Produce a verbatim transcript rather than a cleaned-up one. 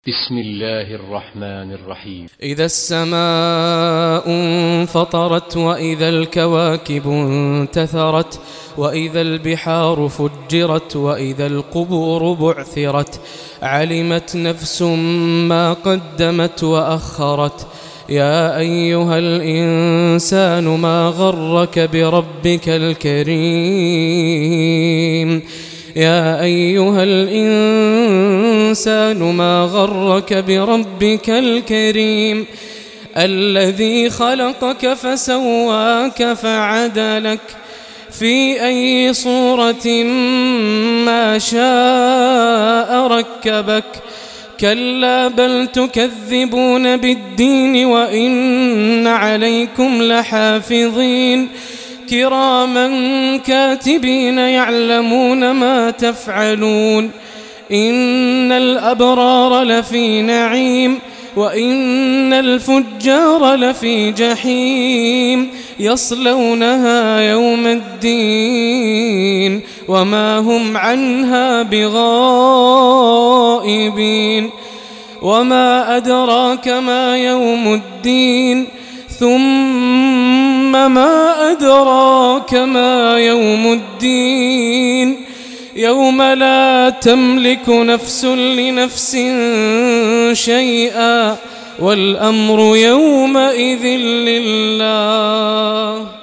بسم الله الرحمن الرحيم. إذا السماء انفطرت وإذا الكواكب انتثرت وإذا البحار فجرت وإذا القبور بعثرت علمت نفس ما قدمت وأخرت. يا أيها الإنسان ما غرك بربك الكريم يا أيها الإنسان ما غرك بربك الكريم الذي خلقك فسواك فعدلك في أي صورة ما شاء ركبك. كلا بل تكذبون بالدين وإن عليكم لحافظين كراما كاتبين يعلمون ما تفعلون. إن الأبرار لفي نعيم وإن الفجار لفي جحيم يصلونها يوم الدين وما هم عنها بغائبين. وما أدراك ما يوم الدين ثم ما أدراك ما يوم الدين يوم لا تملك نفس لنفس شيئا والأمر يومئذ لله.